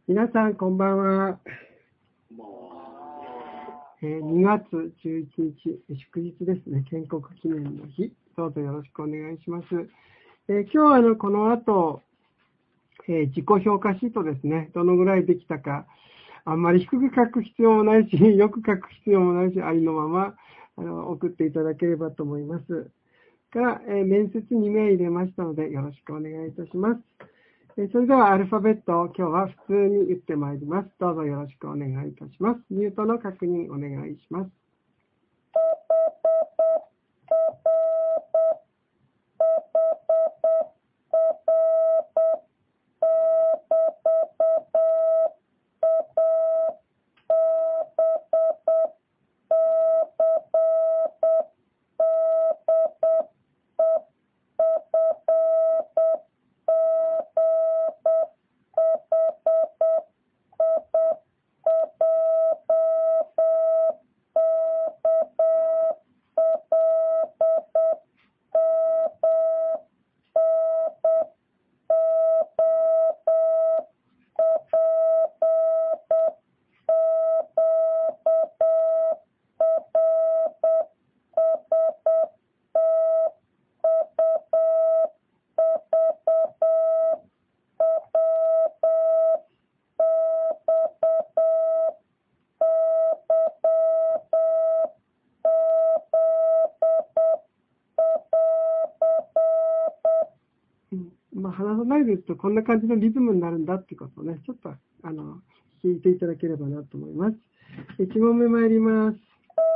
皆さん、こんばんは。2月11日、祝日ですね。建国記念の日。どうぞよろしくお願いします。今日はこの後、自己評価シートですね。どのぐらいできたか。あんまり低く書く必要もないし、よく書く必要もないし、ありのまま送っていただければと思います。から、面接2名入れましたので、よろしくお願いいたします。それではアルファベットを今日は普通に打ってまいります。どうぞよろしくお願いいたします。ミュートの確認お願いします。話さないで言うとこんな感じのリズムになるんだってことをね、ちょっと聞いていただければなと思います。1問目参ります。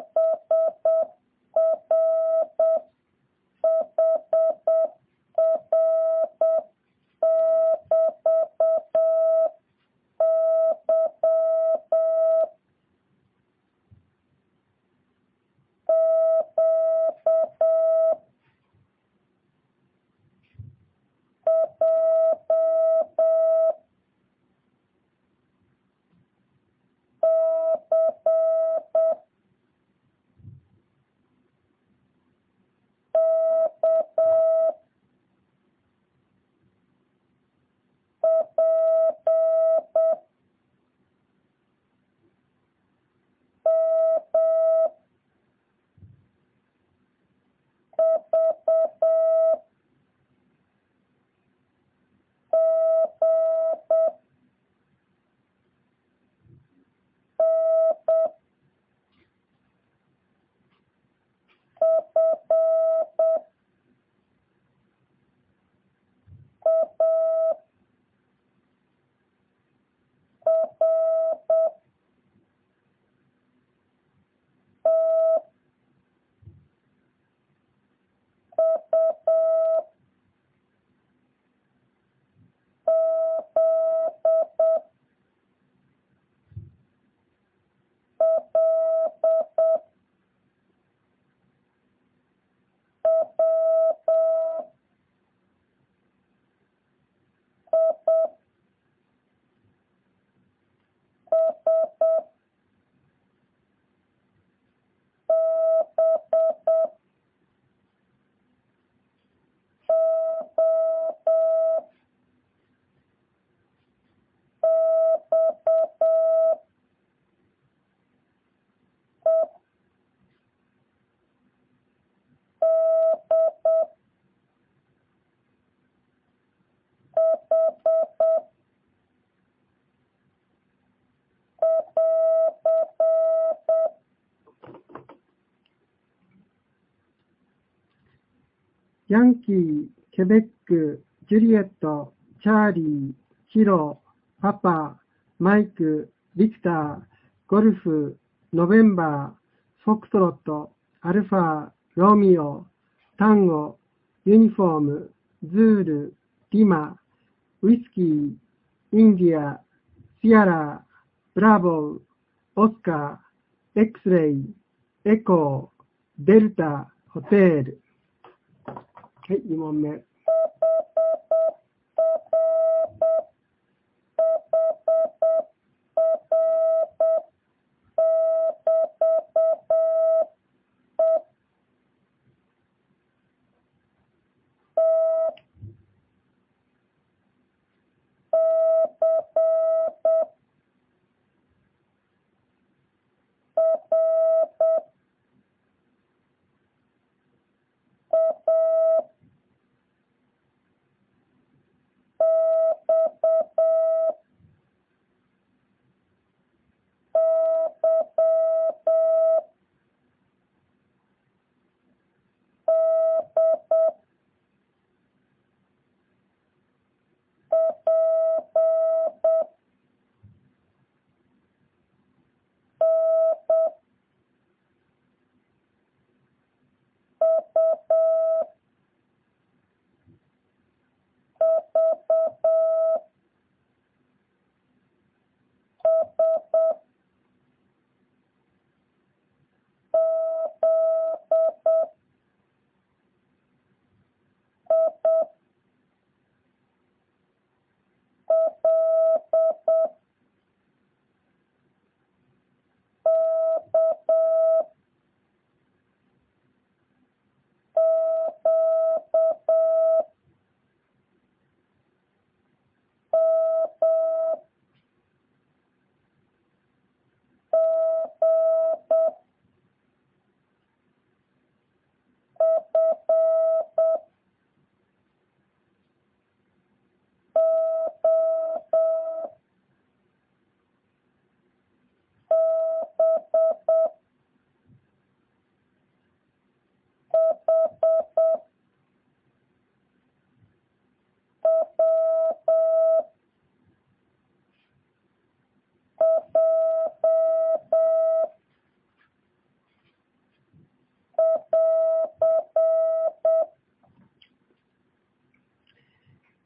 ヤンキー、ケベック、ジュリエット、チャーリー、キロ、パパ、マイク、ビクター、ゴルフ、ノベンバー、フォックトロット、アルファ、ロミオ、タンゴ、ユニフォーム、ズール、リマ、ウイスキー、インディア、シアラ、ブラボー、オスカー、エクスレイ、エコー、デルタ、ホテル。はい、2問目。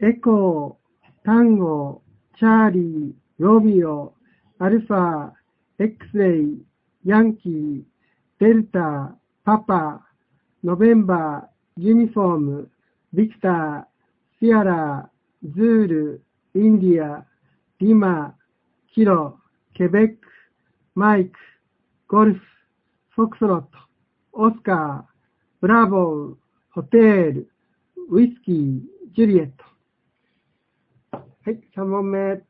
エコー、タンゴ、チャーリー、ロミオ、アルファ、X レイ、ヤンキー、デルタ、パパ、ノベンバー、ユニフォーム、ビクター、シアラ、ズール、インディア、リマ、キロ、ケベック、マイク、ゴルフ、フォクスロット、オスカー、ブラボー、ホテル、ウイスキー、ジュリエット。はい、3問目。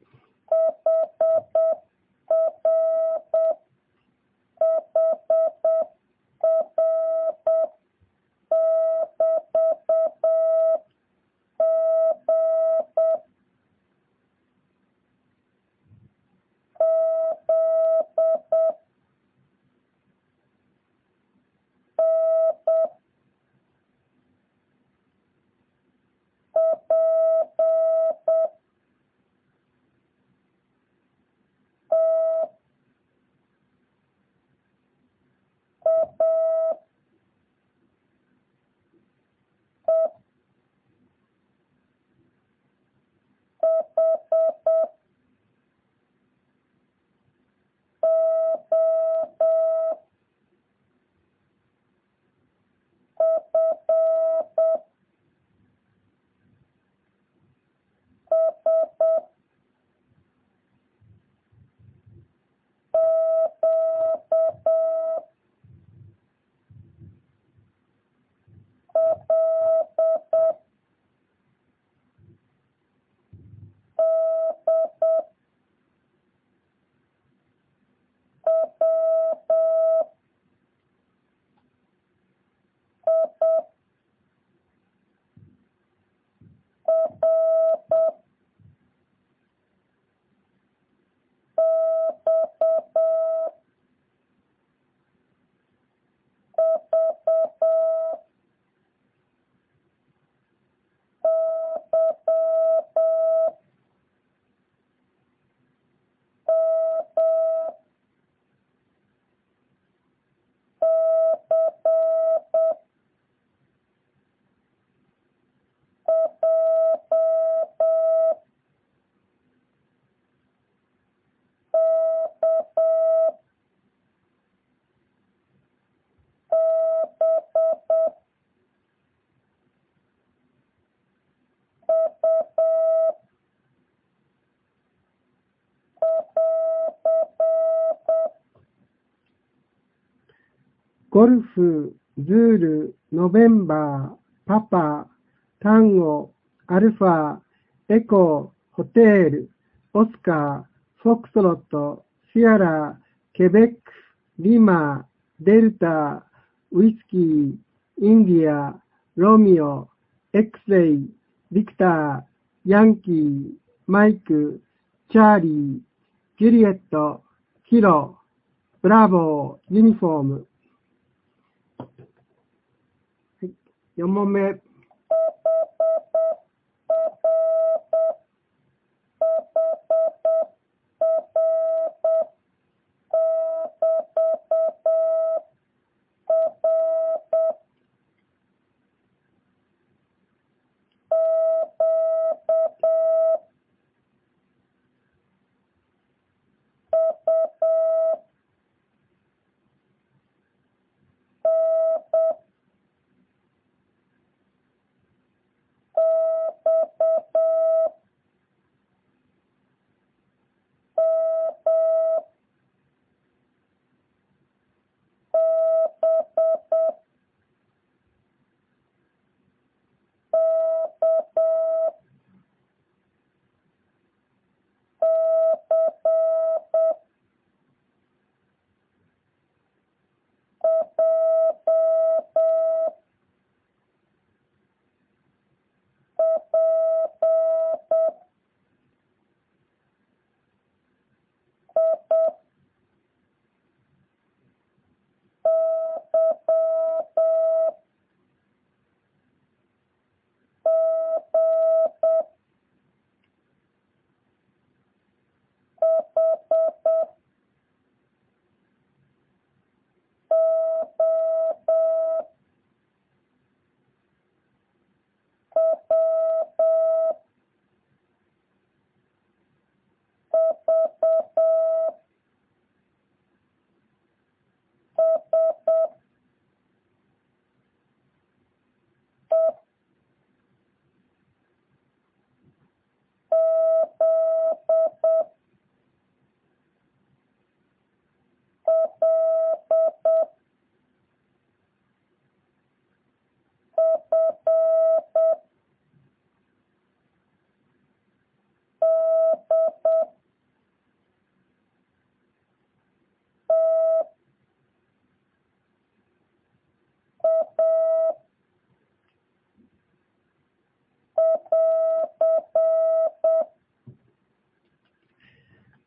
ゴルフ、ズール、ノベンバー、パパ、タンゴ、アルファ、エコー、ホテル、オスカー、フォックストロット、シアラ、ケベック、リマ、デルタ、ウイスキー、インディア、ロミオ、X レイ、ビクター、ヤンキー、マイク、チャーリー、ジュリエット、キロ、ブラボー、ユニフォーム。4問目。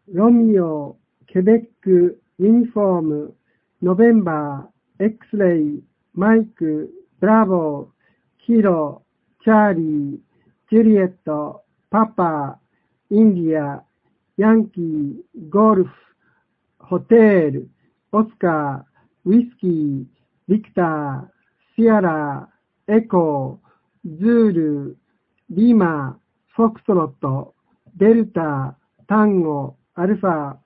ロミオ、ケベック、ユニフォーム、ノベンバー、X-ray、マイク、ブラボー、キロ、チャーリー、ジュリエット、パパ、インディア、ヤンキー、ゴルフ、ホテル、オスカー、ウィスキー、ビクター、シアラ、エコー、ズール、リマ、フォクトロット、デルタ、タンゴ、アルファ。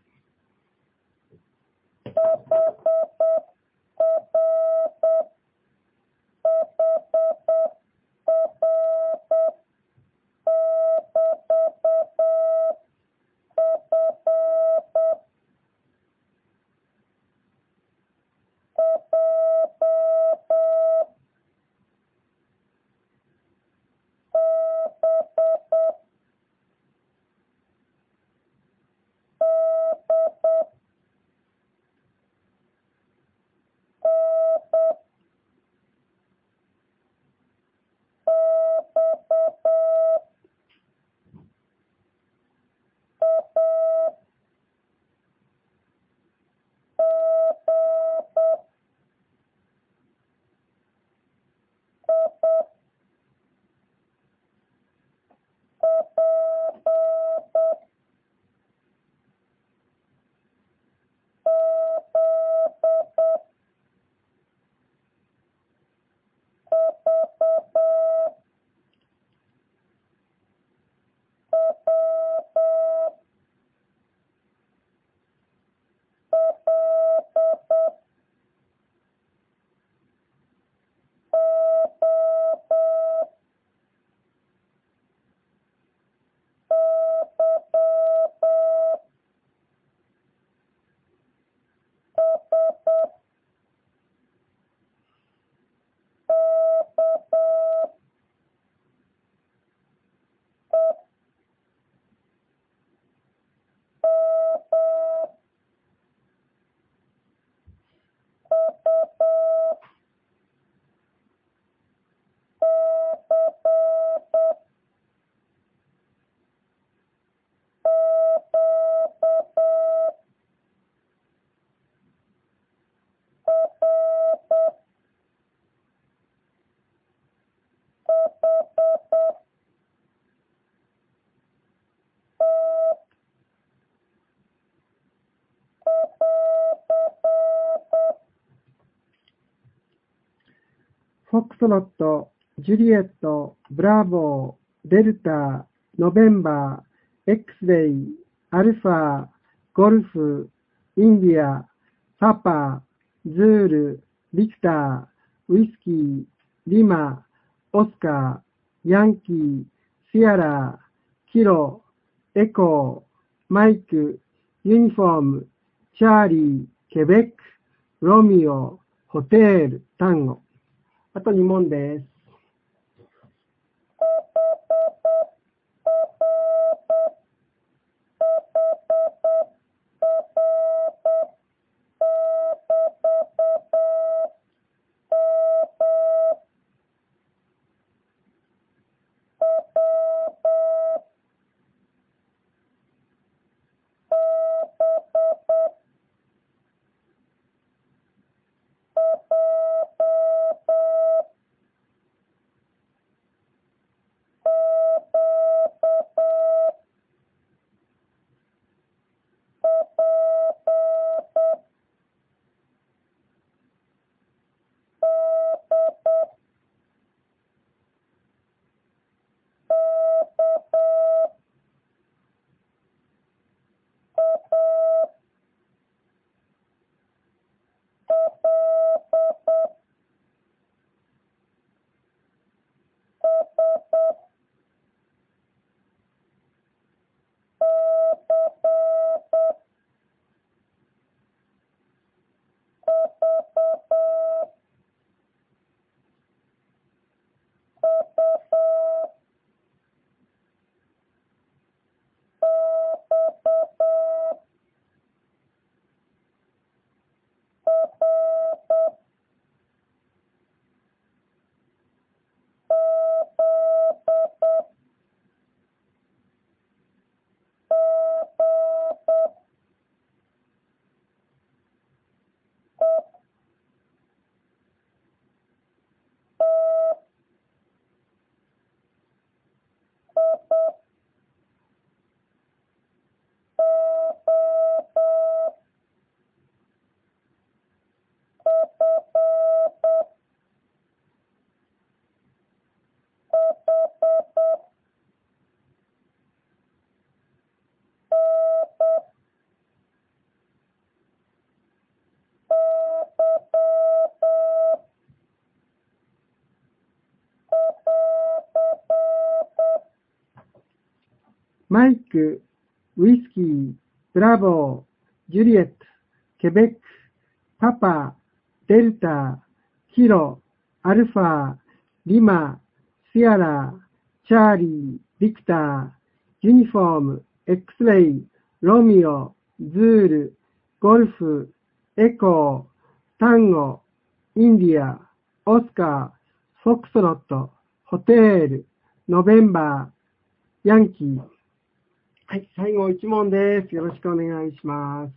フォックスロット、ジュリエット、ブラボー、デルタ、ノベンバー、X-ray、アルファ、ゴルフ、インディア、パパ、ズール、ビクター、ウイスキー、リマ、オスカー、ヤンキー、シアラ、キロ、エコー、マイク、ユニフォーム、チャーリー、ケベック、ロミオ、ホテル、タンゴ。あと2問です。 マイク、ウイスキー、ブラボー、ジュリエット、ケベック、パパ、デルタ、キロ、アルファ、リマ、シアラ、チャーリー、ビクター、ユニフォーム、X レイ、ロミオ、ズール、ゴルフ、エコー、タンゴ、インディア、オスカー、フォックスロット、ホテール、ノベンバー、ヤンキー。はい、最後1問です。よろしくお願いします。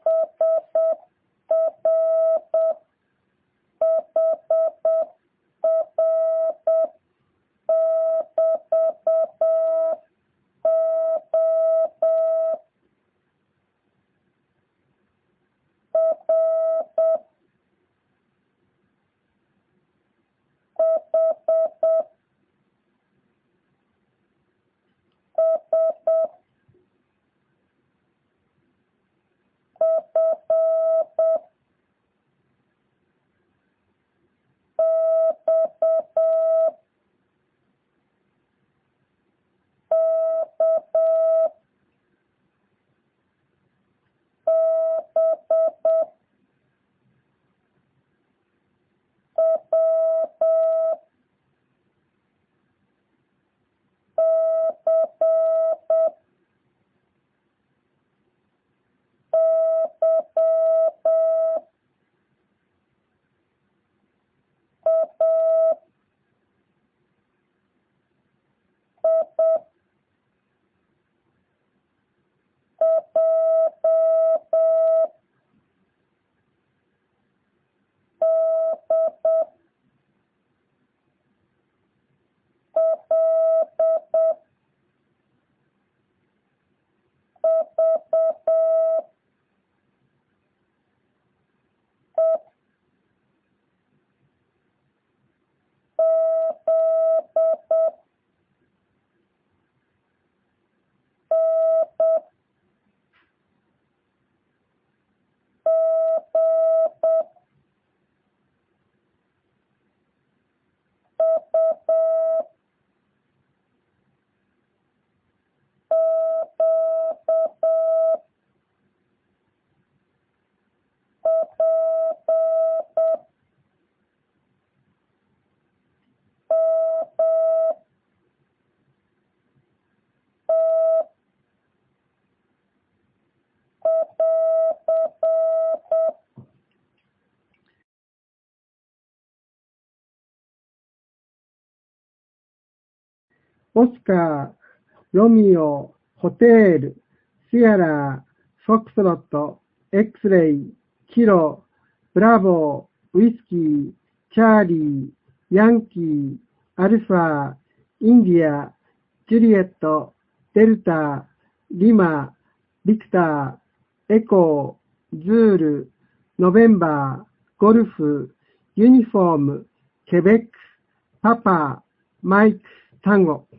オスカー、ロミオ、ホテール、シアラ、フォックスロット、X レイ、キロ、ブラボー、ウイスキー、チャーリー、ヤンキー、アルファ、インディア、ジュリエット、デルタ、リマ、ビクター、エコー、ズール、ノベンバー、ゴルフ、ユニフォーム、ケベック、パパ、マイク、タンゴ。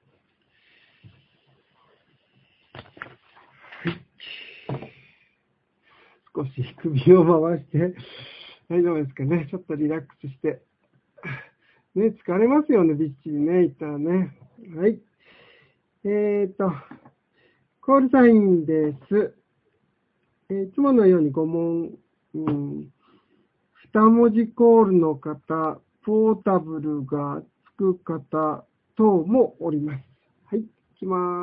少し首を回して、大丈夫ですかね。ちょっとリラックスして。ね、疲れますよね、びっちりね、一旦ね。はい。コールサインです。いつものように5問、2文字コールの方、ポータブルがつく方等もおります。はい、いきます。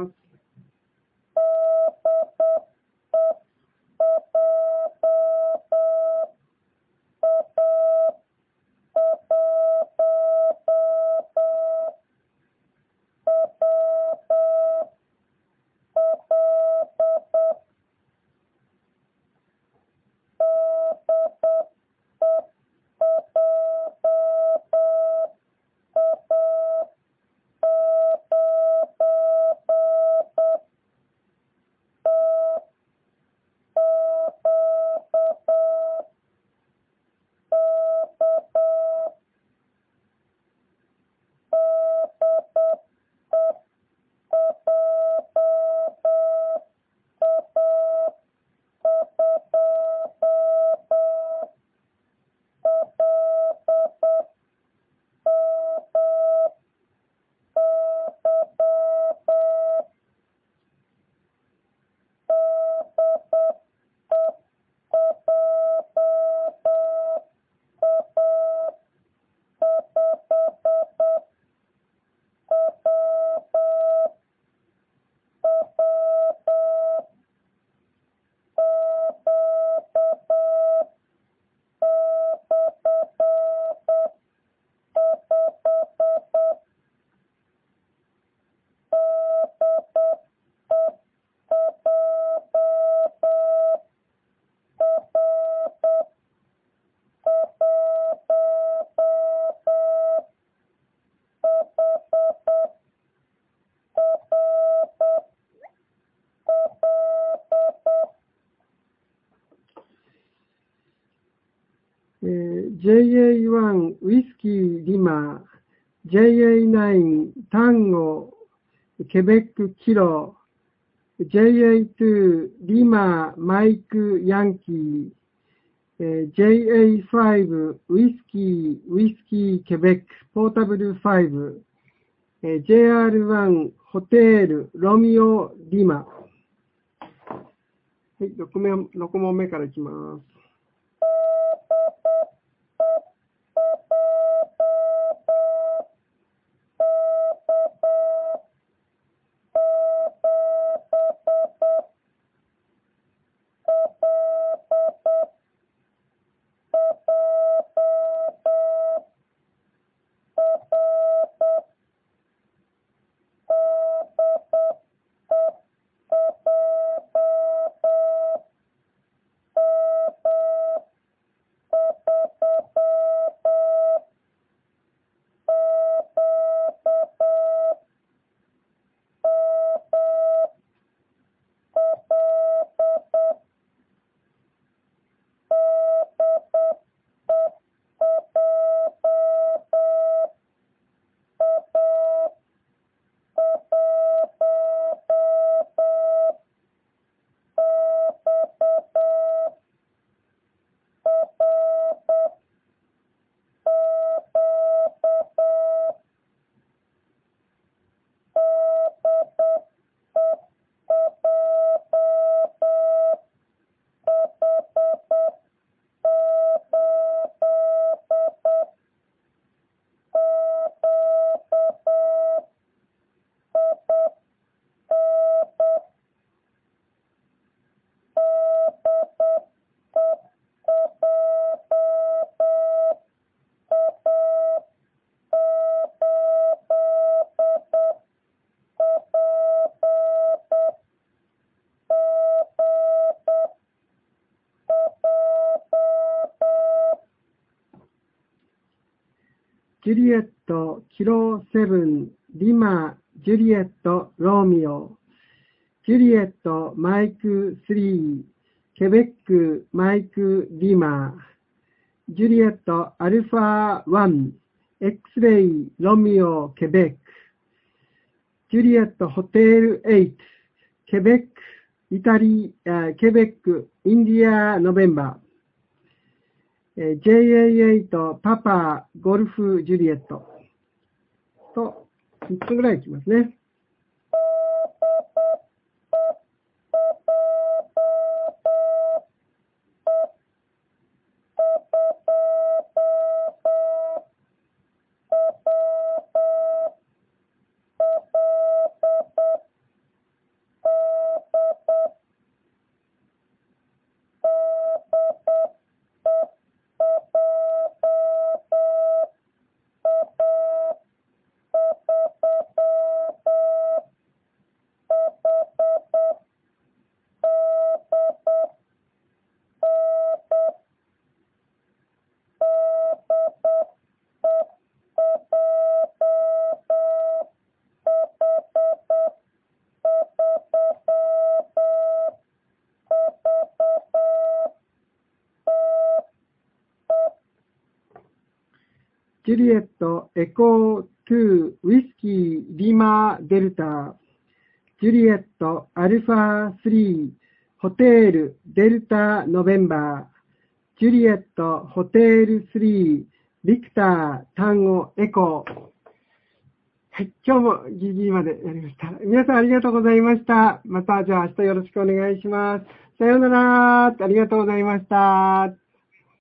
JA1 ウィスキーリマ、JA9 タンゴケベックキロ、JA2 リママイクヤンキー、JA5 ウィスキーケベックポータブル5、JR1 ホテルロミオリマ。はい、6問目からいきます。ジュリエット、キロ7、リマ、ジュリエット、ロミオ、ジュリエット、マイク3、ケベック、マイク、リマ、ジュリエット、アルファ1、X レイ、ロミオ、ケベック、ジュリエット、ホテル8、ケベック、ケベック、インディア、ノベンバー、JA8 パパゴルフジュリエットと3つぐらいいきますね。ジュリエット、エコー2、ウィスキー、リマ、デルタ、ジュリエット、アルファ3、ホテル、デルタ、ノベンバー、ジュリエット、ホテル3、ビクター、タンゴ、エコー。はい、今日もギリギリまでやりました。皆さんありがとうございました。またじゃあ明日よろしくお願いします。さようなら。ありがとうございました。